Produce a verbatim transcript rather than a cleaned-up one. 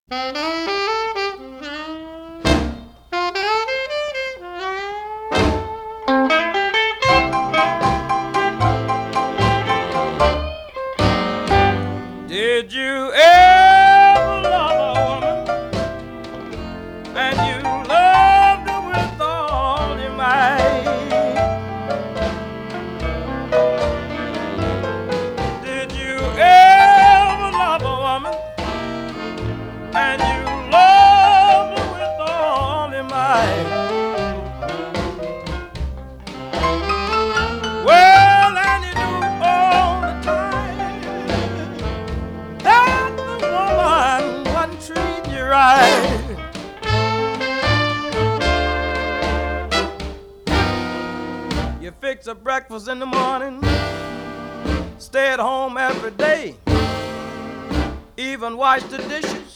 Did you ever love a woman and you loved her with all your might? Did you ever love a woman and you loved her with all your might? Well, and you knew all the time that the woman wasn't treating you right. You fix a breakfast in the morning, stay at home every day, even wash the dishes